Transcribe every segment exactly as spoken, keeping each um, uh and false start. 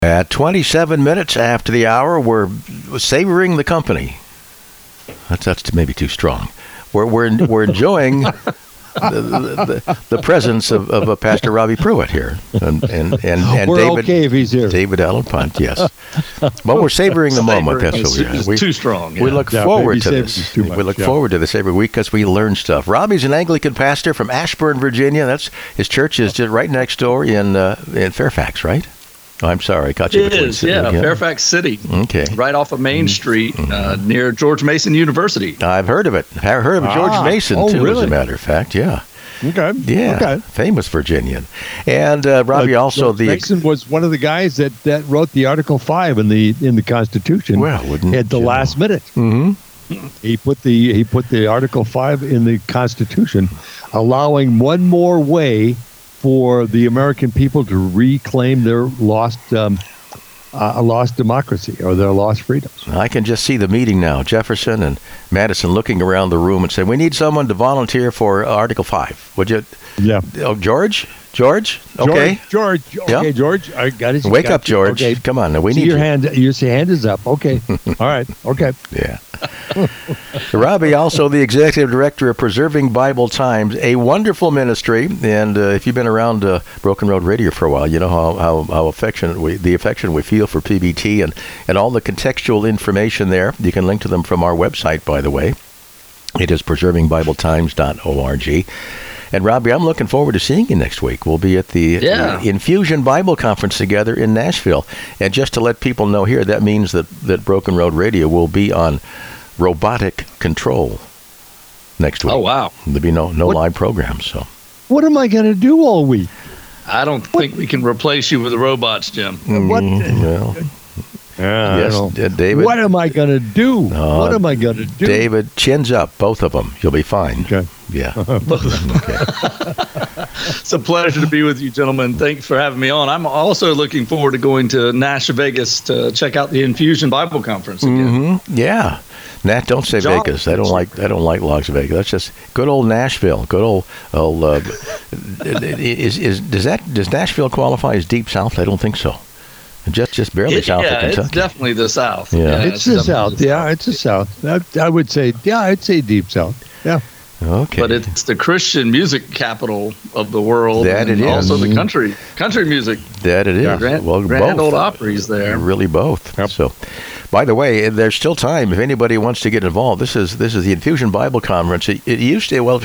At twenty-seven minutes after the hour, we're savoring the company. That's, that's maybe too strong. We're we're we're enjoying the, the, the presence of, of uh, Pastor Robbie Pruitt here, and and and, and we're David okay if he's here. David Allen Punt. Yes, but we're savoring the moment. That's what we are. We, too strong. We yeah. look Yeah, forward maybe to savoring this. is too We much, look yeah. forward to this every week because we learn stuff. Robbie's an Anglican pastor from Ashburn, Virginia. That's his church is just right next door in uh, in Fairfax, right? Oh, I'm sorry, I caught you. It between is, city- yeah, Fairfax City. Okay. Right off of Main Street, uh, near George Mason University. I've heard of it. I've heard of George Ah, Mason, oh, too, as really? a matter of fact. Yeah. Okay. Yeah. Okay. Famous Virginian. And uh, Robbie Uh, also George the... Mason was one of the guys that, that wrote the Article Five in the in the Constitution. Well, wouldn't at the you last know. minute. Mm-hmm. He put the he put the Article Five in the Constitution, allowing one more way for the American people to reclaim their lost um, uh, lost democracy or their lost freedoms. I can just see the meeting now. Jefferson and Madison looking around the room and saying, we need someone to volunteer for Article five. Would you... Yeah. Oh, George? George? Okay. George. George. Okay, Yeah. George. I got it. Wake got up, you. George. Okay. Come on. Now, we See need your you. hand. Your hand is up. Okay. All right. Okay. Yeah. Robbie, also the executive director of Preserving Bible Times, a wonderful ministry. And uh, if you've been around uh, Broken Road Radio for a while, you know how, how, how affectionate we, the affection we feel for P B T and, and all the contextual information there. You can link to them from our website, by the way. It is preserving bible times dot org. And Robbie, I'm looking forward to seeing you next week. We'll be at the Yeah. uh, Infusion Bible Conference together in Nashville. And just to let people know here, that means that, that Broken Road Radio will be on robotic control next week. Oh, wow. There'll be no, no What- live programs. So What am I going to do all week? I don't think we can replace you with the robots, Jim. What? Mm, well, Yeah, yes, uh, David. What am I going to do? Uh, what am I going to do? David, chins up, both of them. You'll be fine. Okay. Yeah. It's a pleasure to be with you, gentlemen. Thanks for having me on. I'm also looking forward to going to Nash Vegas to check out the Infusion Bible Conference again. hmm Yeah. Nat, don't say John- Vegas. I don't like. I don't like Las Vegas. That's just good old Nashville. Good old. old uh, is is does that does Nashville qualify as Deep South? I don't think so. Just just barely It- south yeah, of Kentucky. it's definitely the South. Yeah. It's the definitely South. the Yeah, it's the South. I, I would say, yeah, I'd say Deep South. Yeah. Okay. But it's the Christian music capital of the world. That and it is. Also the country country music. that it is. Yeah. Grand, well, Grand both. Old Opry's there. Really, both. Yep. So, by the way, there's still time if anybody wants to get involved. This is this is the Infusion Bible Conference. It, it used to well,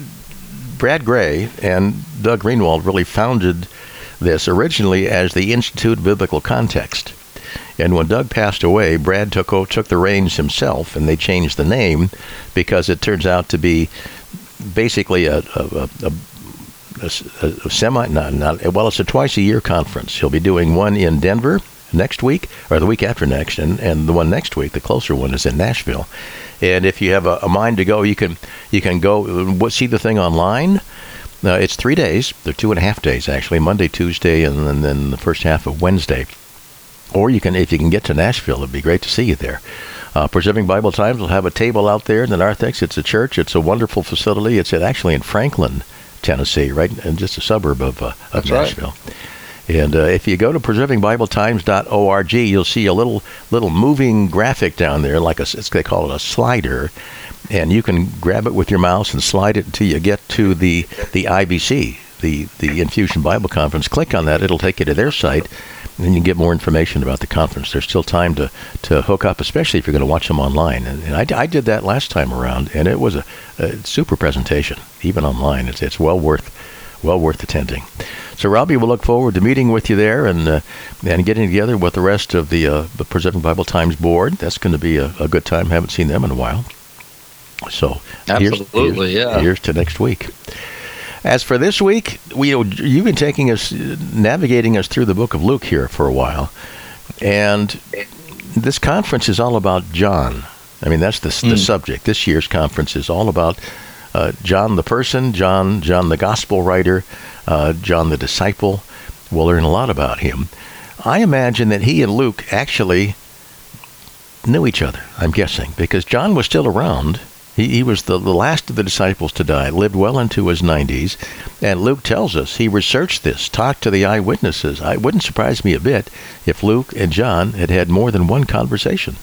Brad Gray and Doug Greenwald really founded this originally as the Institute of Biblical Context. And when Doug passed away, Brad took o- took the reins himself, and they changed the name because it turns out to be basically a a, a, a, a semi not, not well, it's a twice a year conference. He'll be doing one in Denver next week, or the week after next, and, and the one next week, the closer one, is in Nashville. And if you have a, a mind to go, you can you can go uh, see the thing online. Uh, it's three days. They're two and a half days actually, Monday, Tuesday, and then, then the first half of Wednesday. Or you can, if you can get to Nashville, it'd be great to see you there. Uh, Preserving Bible Times will have a table out there in the narthex. It's a church. It's a wonderful facility. It's at, actually in Franklin, Tennessee, right, in just a suburb of, uh, of That's right. Nashville. And uh, if you go to preserving bible times dot org, you'll see a little little moving graphic down there, like a, it's, they call it a slider, and you can grab it with your mouse and slide it until you get to the the I B C, the the Infusion Bible Conference. Click on that; it'll take you to their site, and you can get more information about the conference. There's still time to, to hook up, especially if you're going to watch them online. And, and I, I did that last time around, and it was a, a super presentation, even online. It's it's well worth well worth attending. So, Robbie, we'll look forward to meeting with you there and uh, and getting together with the rest of the, uh, the Preserving Bible Times board. That's going to be a, a good time. Haven't seen them in a while. So, Absolutely, here's, yeah. here's, here's to next week. As for this week, we you've been taking us, navigating us through the book of Luke here for a while, and this conference is all about John. I mean, that's the the Mm. subject. This year's conference is all about uh, John the person, John John the gospel writer, uh, John the disciple. We'll learn a lot about him. I imagine that he and Luke actually knew each other. I'm guessing because John was still around He, he was the, the last of the disciples to die, lived well into his nineties, and Luke tells us he researched this, talked to the eyewitnesses. It wouldn't surprise me a bit if Luke and John had had more than one conversation.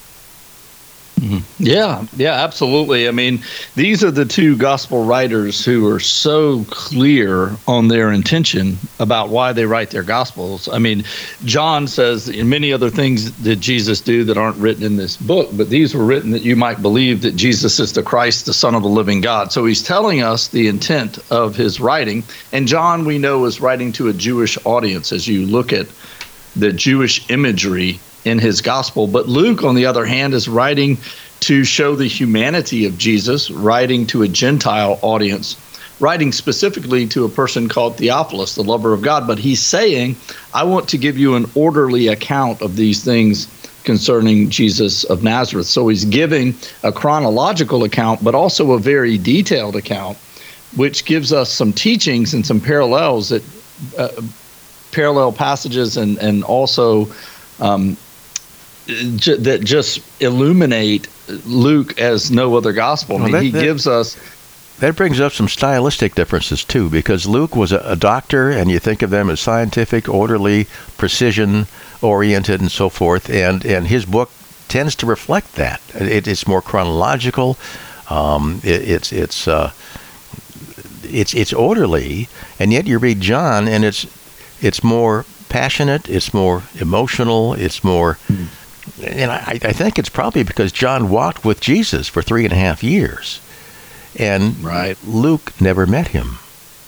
Mm-hmm. Yeah, yeah, absolutely. I mean, these are the two gospel writers who are so clear on their intention about why they write their gospels. I mean, John says and many other things that Jesus do that aren't written in this book, but these were written that you might believe that Jesus is the Christ, the Son of the living God. So he's telling us the intent of his writing. And John, we know, is writing to a Jewish audience as you look at the Jewish imagery in his gospel. But Luke, on the other hand, is writing to show the humanity of Jesus, writing to a Gentile audience, writing specifically to a person called Theophilus, the lover of God. But he's saying, I want to give you an orderly account of these things concerning Jesus of Nazareth. So he's giving a chronological account, but also a very detailed account, which gives us some teachings and some parallels, that uh, parallel passages and, and also um, j- that just illuminate Luke as no other gospel. I mean, well, that, he that, gives us... That brings up some stylistic differences, too, because Luke was a, a doctor, and you think of them as scientific, orderly, precision-oriented, and so forth, and, and his book tends to reflect that. It, it's more chronological. Um, it, it's it's uh, it's it's orderly, and yet you read John, and it's it's more passionate, it's more emotional, it's more... Mm-hmm. And I, I think it's probably because John walked with Jesus for three and a half years, and right. Luke never met him.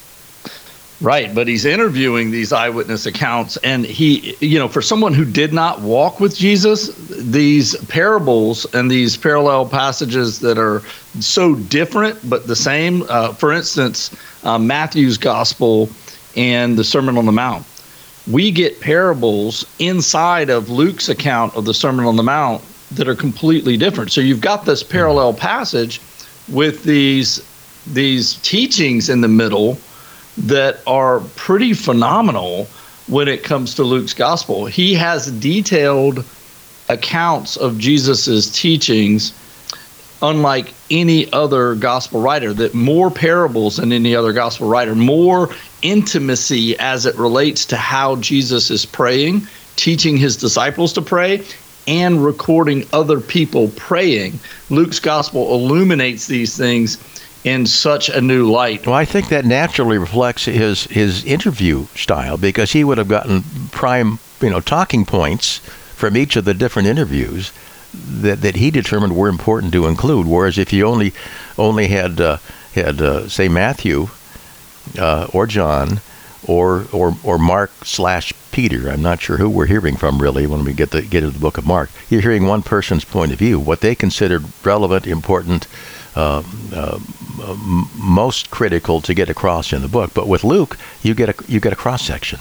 Right, but he's interviewing these eyewitness accounts, and he, you know, for someone who did not walk with Jesus, these parables and these parallel passages that are so different but the same. Uh, for instance, uh, Matthew's Gospel and the Sermon on the Mount. We get parables inside of Luke's account of the Sermon on the Mount that are completely different. So you've got this parallel passage with these these teachings in the middle that are pretty phenomenal when it comes to Luke's gospel. He has detailed accounts of Jesus's teachings unlike any other gospel writer, that more parables than any other gospel writer, more intimacy as it relates to how Jesus is praying, teaching his disciples to pray, and recording other people praying. Luke's gospel illuminates these things in such a new light. Well, I think that naturally reflects his his interview style, because he would have gotten prime, you know, talking points from each of the different interviews that that he determined were important to include. Whereas if you only only had uh, had uh, say Matthew uh, or John or or or Mark slash Peter, I'm not sure who we're hearing from really when we get the get into the book of Mark. You're hearing one person's point of view, what they considered relevant, important, uh, uh, m- most critical to get across in the book. But with Luke, you get a you get a cross section.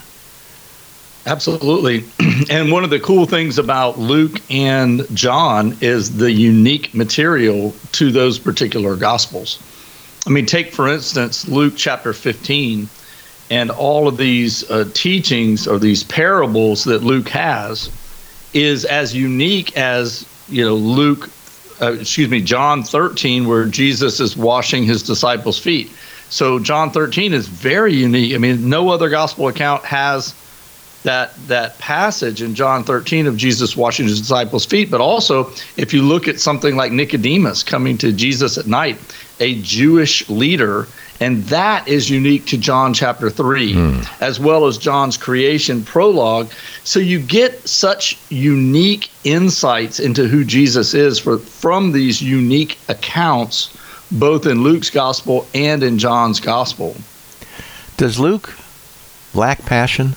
Absolutely. And one of the cool things about Luke and John is the unique material to those particular gospels. I mean, take, for instance, Luke chapter fifteen, and all of these uh, teachings or these parables that Luke has is as unique as, you know, Luke, uh, excuse me, John thirteen, where Jesus is washing his disciples' feet. So John thirteen is very unique. I mean, no other gospel account has that that passage in John thirteen of Jesus washing his disciples' feet. But also, if you look at something like Nicodemus coming to Jesus at night, a Jewish leader, and that is unique to John chapter three, mm. as well as John's creation prologue. So you get such unique insights into who Jesus is for, from these unique accounts, both in Luke's gospel and in John's gospel. Does Luke lack passion?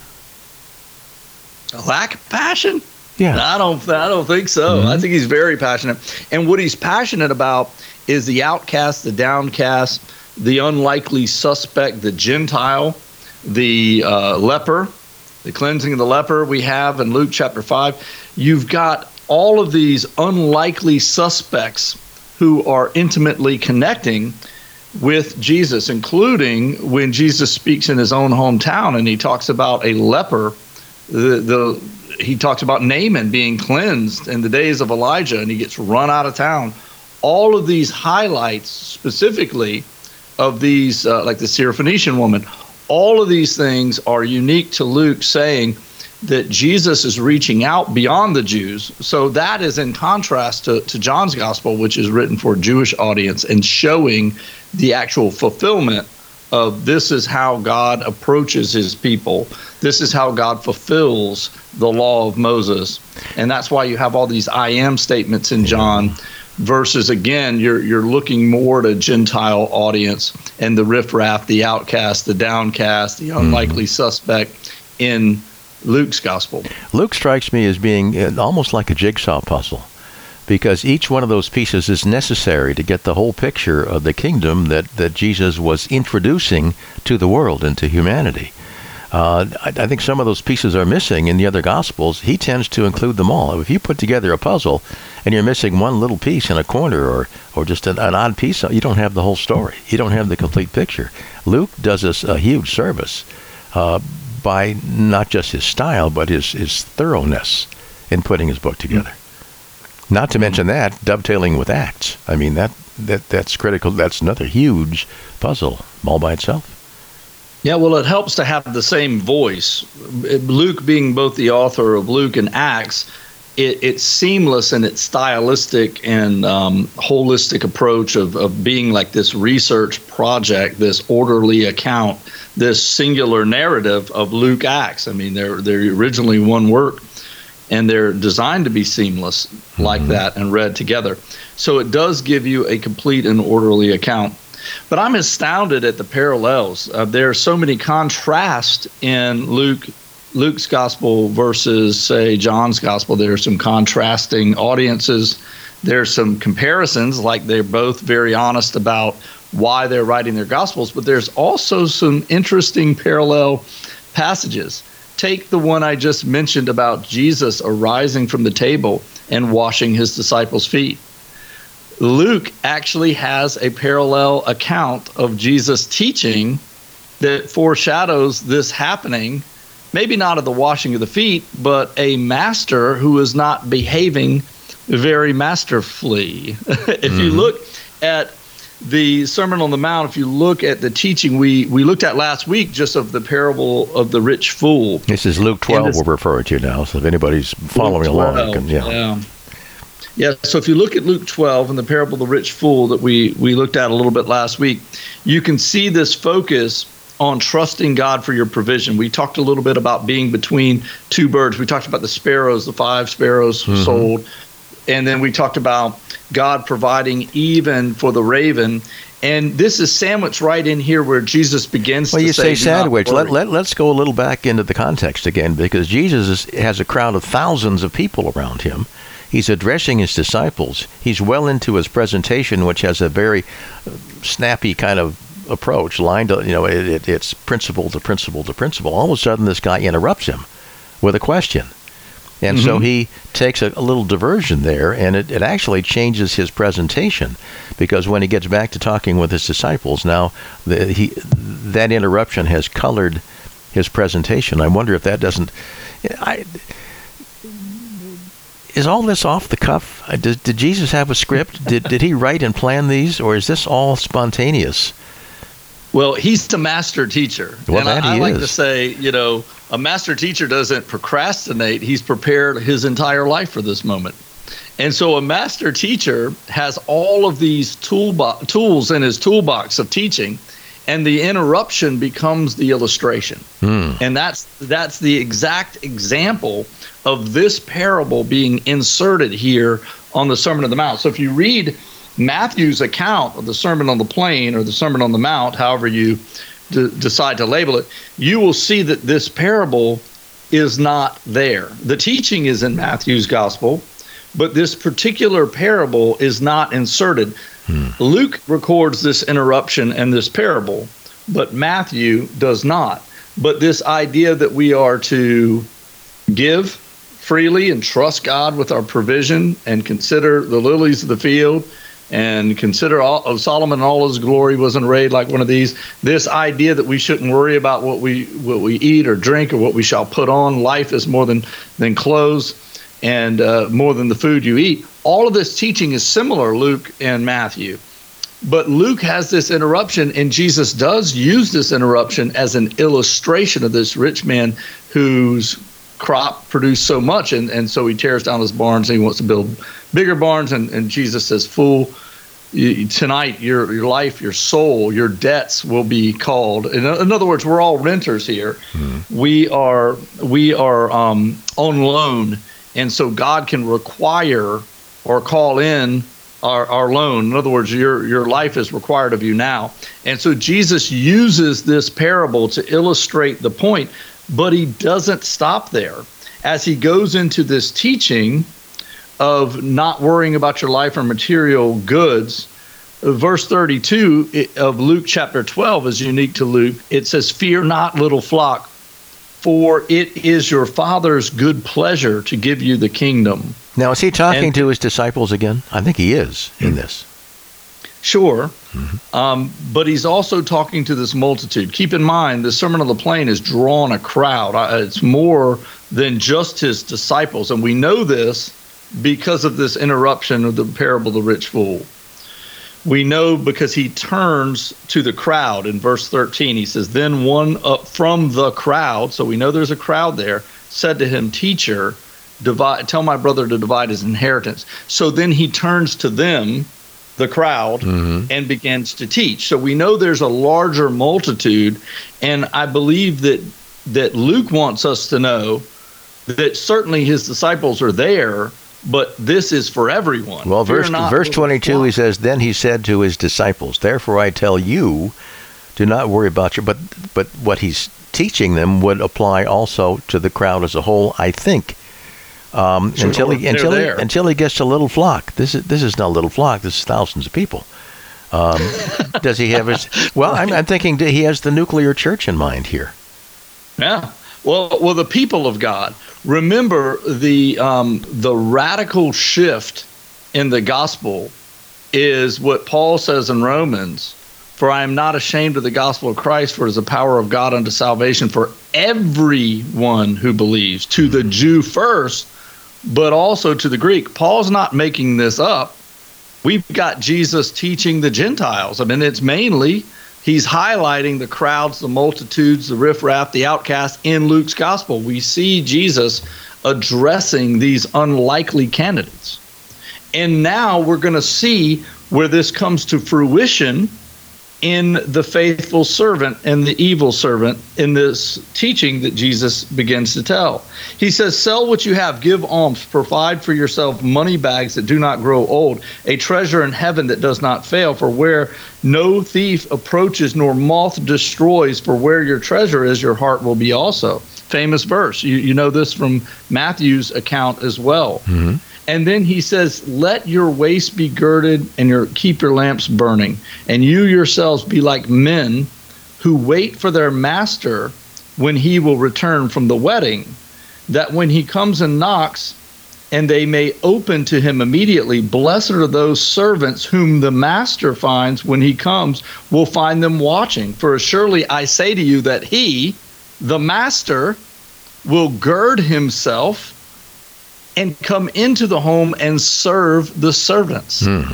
Lack of passion? Yeah, I don't. I don't think so. Mm-hmm. I think he's very passionate, and what he's passionate about is the outcast, the downcast, the unlikely suspect, the Gentile, the uh, leper, the cleansing of the leper. We have in Luke chapter five. You've got all of these unlikely suspects who are intimately connecting with Jesus, including when Jesus speaks in his own hometown and he talks about a leper. The, the he talks about Naaman being cleansed in the days of Elijah, and he gets run out of town. all of these highlights specifically of these, uh, like the Syrophoenician woman, all of these things are unique to Luke, saying that Jesus is reaching out beyond the Jews. So that is in contrast to, to John's gospel, which is written for a Jewish audience and showing the actual fulfillment of this is how God approaches his people. This is how God fulfills the law of Moses. And that's why you have all these I am statements in John, versus, again, you're you're looking more to Gentile audience and the riffraff, the outcast, the downcast, the unlikely mm. suspect in Luke's gospel. Luke strikes me as being almost like a jigsaw puzzle, because each one of those pieces is necessary to get the whole picture of the kingdom that, that Jesus was introducing to the world and to humanity. Uh, I, I think some of those pieces are missing in the other Gospels. He tends to include them all. If you put together a puzzle and you're missing one little piece in a corner or, or just an, an odd piece, you don't have the whole story. You don't have the complete picture. Luke does us a huge service uh, by not just his style, but his, his thoroughness in putting his book together. Not to mention that, dovetailing with Acts. I mean, that, that that's critical. That's another huge puzzle all by itself. Yeah, well, it helps to have the same voice. Luke being both the author of Luke and Acts, it, it's seamless in its stylistic and um, holistic approach of, of being like this research project, this orderly account, this singular narrative of Luke Acts. I mean, they're they're originally one work, and they're designed to be seamless mm-hmm. like that and read together. So it does give you a complete and orderly account. But I'm astounded at the parallels. Uh, there are so many contrasts in Luke, Luke's gospel versus, say, John's gospel. There are some contrasting audiences. There's some comparisons, like they're both very honest about why they're writing their gospels. But there's also some interesting parallel passages. Take the one I just mentioned about Jesus arising from the table and washing his disciples' feet. Luke actually has a parallel account of Jesus' teaching that foreshadows this happening, maybe not of the washing of the feet, but a master who is not behaving very masterfully. if mm-hmm. you look at the Sermon on the Mount, if you look at the teaching we, we looked at last week, just of the parable of the rich fool. This is Luke twelve this, we're referring to now, so if anybody's following along, you can, yeah. yeah. Yeah, so if you look at Luke twelve and the parable of the rich fool that we, we looked at a little bit last week, you can see this focus on trusting God for your provision. We talked a little bit about being between two birds. We talked about the sparrows, the five sparrows mm-hmm. sold. And then we talked about God providing even for the raven. And this is sandwiched right in here where Jesus begins well, to you say, say sandwich. Let, let, let's go a little back into the context again, because Jesus is, has a crowd of thousands of people around him. He's addressing his disciples. He's well into his presentation, which has a very snappy kind of approach, lined up, you know, it, it, it's principle to principle to principle. All of a sudden, this guy interrupts him with a question. And mm-hmm. so he takes a, a little diversion there, and it, it actually changes his presentation, because when he gets back to talking with his disciples, now the, he, that interruption has colored his presentation. I wonder if that doesn't... I, Is all this off the cuff? Did, did Jesus have a script? Did did he write and plan these, or is this all spontaneous? Well, he's the master teacher. Well, and that I, I he like is. to say, you know, a master teacher doesn't procrastinate. He's prepared his entire life for this moment. And so a master teacher has all of these toolbo- tools in his toolbox of teaching, and the interruption becomes the illustration. Hmm. And that's that's the exact example of this parable being inserted here on the Sermon on the Mount. So if you read Matthew's account of the Sermon on the Plain or the Sermon on the Mount, however you d- decide to label it, you will see that this parable is not there. The teaching is in Matthew's gospel, but this particular parable is not inserted. Hmm. Luke records this interruption and this parable, but Matthew does not. But this idea that we are to give freely and trust God with our provision and consider the lilies of the field and consider all of Solomon and all his glory wasn't arrayed like one of these. This idea that we shouldn't worry about what we what we eat or drink or what we shall put on. Life is more than, than clothes and uh, more than the food you eat. all of this teaching is similar, Luke and Matthew. But Luke has this interruption, and Jesus does use this interruption as an illustration of this rich man whose crop produced so much, and, and so he tears down his barns and he wants to build bigger barns, and, and Jesus says, fool, you, tonight your your life, your soul, your debts will be called. In, in other words, we're all renters here. Mm-hmm. We are we are um, on loan, and so God can require or call in Our, our loan. In other words, your your life is required of you now. And so Jesus uses this parable to illustrate the point, but he doesn't stop there. As he goes into this teaching of not worrying about your life or material goods, verse thirty-two of Luke chapter twelve is unique to Luke. It says, "Fear not, little flock, for it is your Father's good pleasure to give you the kingdom." Now, is he talking And- to his disciples again? I think he is in this. Sure, Mm-hmm. um, but he's also talking to this multitude. Keep in mind, the Sermon on the Plain is drawn a crowd. Uh, It's more than just his disciples, and we know this because of this interruption of the parable of the rich fool. We know because he turns to the crowd in verse thirteen. He says, "Then one up from the crowd," so we know there's a crowd there, "said to him, 'Teacher, divide, tell my brother to divide his inheritance.'" So then he turns to them, the crowd, Mm-hmm. and begins to teach. So we know there's a larger multitude, and I believe that that Luke wants us to know that certainly his disciples are there, but this is for everyone. Well, Fear verse not, verse little twenty-two, flock. he says, "Then he said to his disciples, 'Therefore I tell you, do not worry about your,'" but but what he's teaching them would apply also to the crowd as a whole, I think. Um, Sure, until he they're until he, there. until he gets to little flock. This is this is not a little flock. This is thousands of people. Um, does he have his? Well, I'm, I'm thinking that he has the nuclear church in mind here. Yeah. Well, well, the people of God. Remember the um, the radical shift in the gospel is what Paul says in Romans. "For I am not ashamed of the gospel of Christ, for it is the power of God unto salvation for everyone who believes, to the Jew first, but also to the Greek." Paul's not making this up. We've got Jesus teaching the Gentiles. I mean, it's mainly, he's highlighting the crowds, the multitudes, the riffraff, the outcasts in Luke's gospel. We see Jesus addressing these unlikely candidates. And now we're going to see where this comes to fruition in the faithful servant and the evil servant in this teaching that Jesus begins to tell. He says, "Sell what you have, give alms, provide for yourself money bags that do not grow old, a treasure in heaven that does not fail, for where no thief approaches nor moth destroys, for where your treasure is, your heart will be also." Famous verse. You, you know this from Matthew's account as well. Mm-hmm. And then he says, "Let your waist be girded and your keep your lamps burning, and you yourselves be like men who wait for their master when he will return from the wedding, that when he comes and knocks, and they may open to him immediately. Blessed are those servants whom the master finds when he comes, will find them watching. For surely I say to you that he, the master, will gird himself and come into the home and serve the servants." Hmm.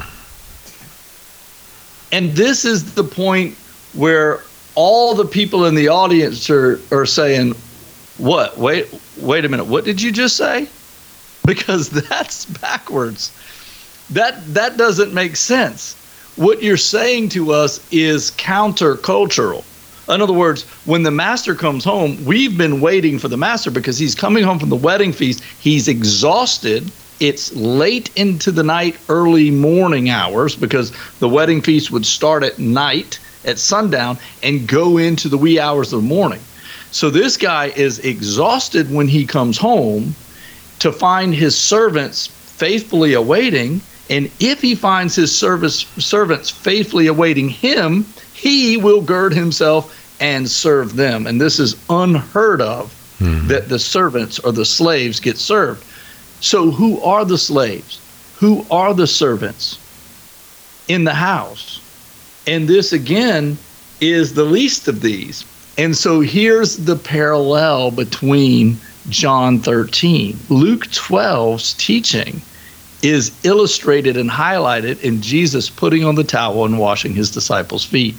And this is the point where all the people in the audience are, are saying, "What? Wait, wait a minute. What did you just say?" Because that's backwards. That that doesn't make sense. What you're saying to us is countercultural. In other words, when the master comes home, we've been waiting for the master because he's coming home from the wedding feast. He's exhausted. It's late into the night, early morning hours, because the wedding feast would start at night, at sundown, and go into the wee hours of the morning. So this guy is exhausted when he comes home to find his servants faithfully awaiting. And if he finds his service servants faithfully awaiting him, he will gird himself and serve them. And this is unheard of, mm-hmm. that the servants or the slaves get served. So who are the slaves? Who are the servants in the house? And this, again, is the least of these. And so here's the parallel between John thirteen. Luke twelve's teaching is illustrated and highlighted in Jesus putting on the towel and washing his disciples' feet.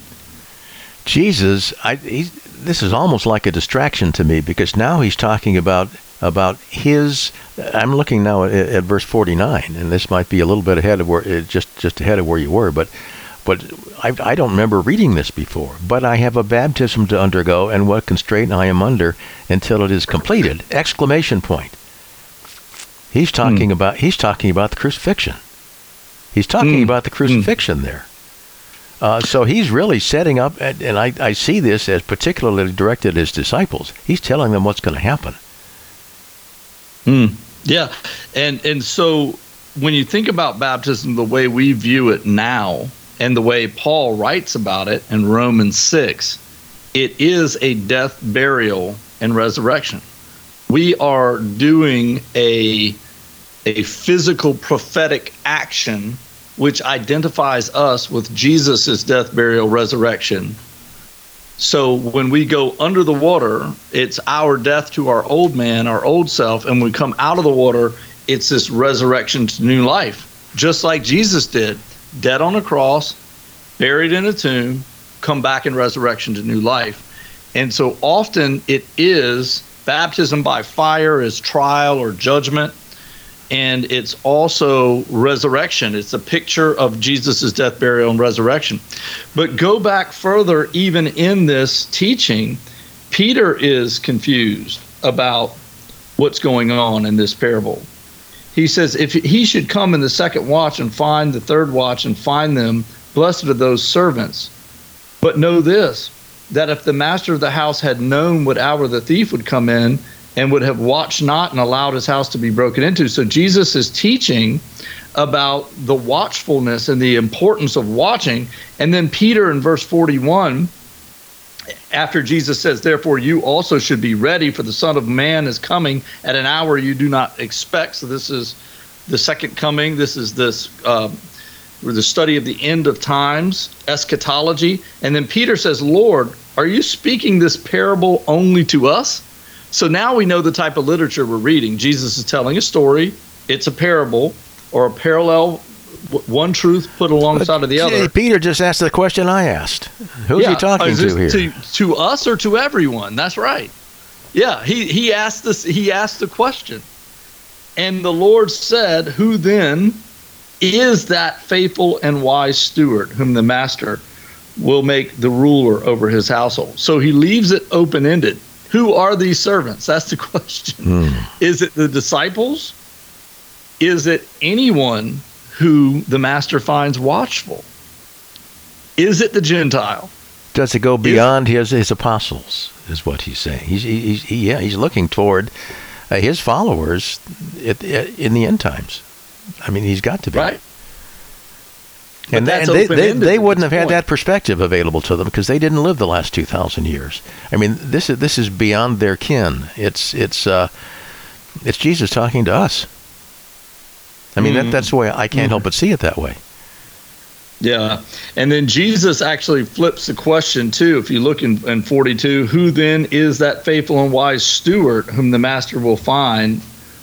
Jesus, I, he's, this is almost like a distraction to me, because now he's talking about about his. I'm looking now at, at verse forty-nine, and this might be a little bit ahead of where just just ahead of where you were, but but I, I don't remember reading this before. But I have a baptism to undergo, and what constraint I am under until it is completed! Exclamation point. He's talking mm. about he's talking about the crucifixion. He's talking mm. about the crucifixion mm. there. Uh, so he's really setting up, and, and I, I see this as particularly directed at his disciples. He's telling them what's going to happen. Mm. Yeah, and and so when you think about baptism the way we view it now, and the way Paul writes about it in Romans six, it is a death, burial, and resurrection. We are doing a a physical prophetic action which identifies us with Jesus' death, burial, resurrection. So when we go under the water, it's our death to our old man, our old self, and when we come out of the water, it's this resurrection to new life, just like Jesus did, dead on a cross, buried in a tomb, come back in resurrection to new life. And so often it is baptism by fire is trial or judgment, and it's also resurrection. It's a picture of Jesus' death, burial, and resurrection. But go back further, even in this teaching, Peter is confused about what's going on in this parable. He says, if he should come in the second watch and find the third watch and find them, blessed are those servants. But know this, that if the master of the house had known what hour the thief would come in, and would have watched not and allowed his house to be broken into. So Jesus is teaching about the watchfulness and the importance of watching. And then Peter in verse forty-one, after Jesus says, therefore you also should be ready, for the Son of Man is coming at an hour you do not expect. So this is the second coming. This is this uh, the study of the end of times, eschatology. And then Peter says, Lord, are you speaking this parable only to us? So now we know the type of literature we're reading. Jesus is telling a story. It's a parable or a parallel, one truth put alongside of the other. Peter just asked the question I asked. Who's yeah. he talking to here? To, to us or to everyone? That's right. Yeah, he, he asked this. He asked the question. And the Lord said, who then is that faithful and wise steward whom the master will make the ruler over his household? So he leaves it open-ended. Who are these servants? That's the question. Mm. Is it the disciples? Is it anyone who the master finds watchful? Is it the Gentile? Does it go beyond his, his apostles, is what he's saying. He's, he's, he, yeah, he's looking toward uh, his followers at, at, in the end times. I mean, he's got to be. Right. And, they, and they, they, they wouldn't have had that perspective available to them because they didn't live the last two thousand years. I mean, this is this is beyond their kin. It's it's uh, it's Jesus talking to us. I mean, mm. that, that's the way I can't mm. help but see it that way. Yeah, and then Jesus actually flips the question too. If you look in, in forty-two, who then is that faithful and wise steward whom the master will find?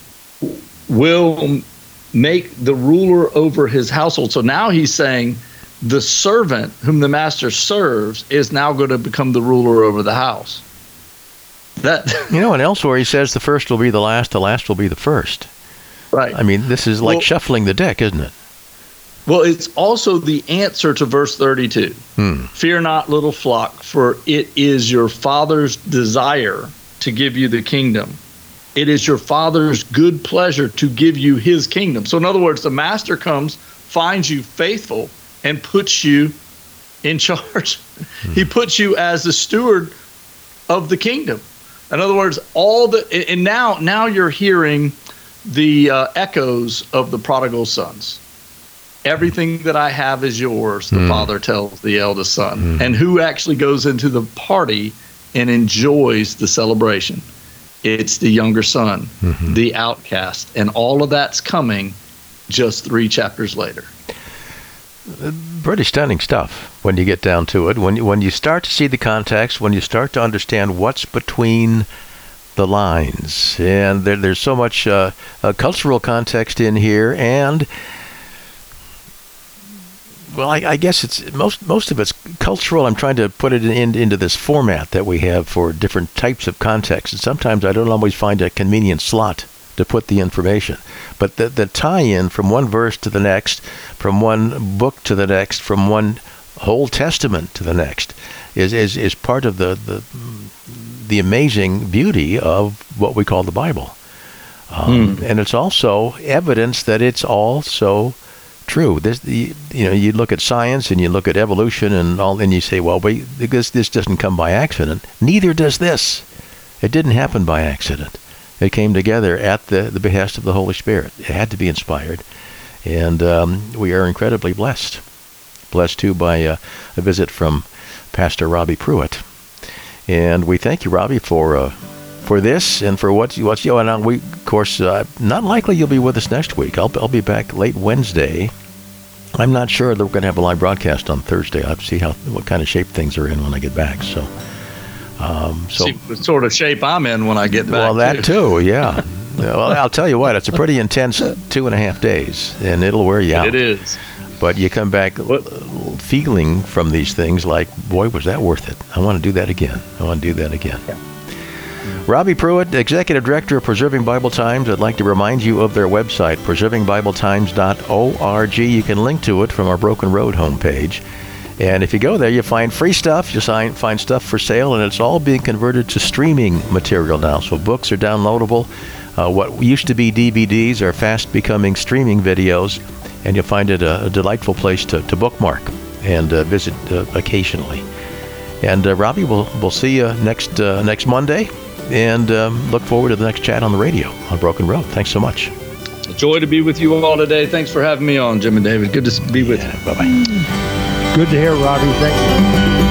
Will make the ruler over his household. So now he's saying the servant whom the master serves is now going to become the ruler over the house. That you know, and elsewhere he says the first will be the last, the last will be the first. Right. I mean, this is like well, shuffling the deck, isn't it? Well, it's also the answer to verse thirty-two. Hmm. Fear not, little flock, for it is your Father's desire to give you the kingdom. It is your Father's good pleasure to give you his kingdom. So in other words, the master comes, finds you faithful, and puts you in charge. Hmm. He puts you as the steward of the kingdom. In other words, all the and now now you're hearing the uh, echoes of the prodigal sons. Everything that I have is yours, the mm. father tells the eldest son. Mm. And who actually goes into the party and enjoys the celebration? It's the younger son, mm-hmm. the outcast. And all of that's coming just three chapters later. Pretty stunning stuff when you get down to it. When you, when you start to see the context, when you start to understand what's between the lines. And there, there's so much uh, uh, cultural context in here, and well, I, I guess it's most most of it's cultural. I'm trying to put it in, into this format that we have for different types of context, and sometimes I don't always find a convenient slot to put the information. But the, the tie-in from one verse to the next, from one book to the next, from one whole Testament to the next, is is, is part of the, the the amazing beauty of what we call the Bible. Um, mm. And it's also evidence that it's all so true. This, you, you know, you look at science and you look at evolution and all, and you say, well, wait, this this doesn't come by accident. Neither does this. It didn't happen by accident. It came together at the, the behest of the Holy Spirit. It had to be inspired, and um, we are incredibly blessed. Blessed too by uh, a visit from Pastor Robbie Pruitt, and we thank you, Robbie, for uh, for this and for what what's you know, and we of course uh, not likely you'll be with us next week. I'll I'll be back late Wednesday. I'm not sure that we're going to have a live broadcast on Thursday. I'll have to see how what kind of shape things are in when I get back. So, um, so see what sort of shape I'm in when I get back. Well, that too, too yeah. Well, I'll tell you what, it's a pretty intense two and a half days, and it'll wear you out. It is. But you come back what? feeling from these things like, boy, was that worth it. I want to do that again. I want to do that again. Yeah. Robbie Pruitt, Executive Director of Preserving Bible Times. I'd like to remind you of their website, preserving bible times dot org. You can link to it from our Broken Road homepage. And if you go there, you find free stuff, you find stuff for sale, and it's all being converted to streaming material now. So books are downloadable. Uh, what used to be D V Ds are fast becoming streaming videos, and you'll find it a, a delightful place to, to bookmark and uh, visit uh, occasionally. And uh, Robbie, we'll we'll see you next uh, next Monday, and um, look forward to the next chat on the radio on Broken Road. Thanks so much. A joy to be with you all today. Thanks for having me on, Jim and David. Good to be with yeah, you. Bye-bye. Good to hear, Robbie. Thank you.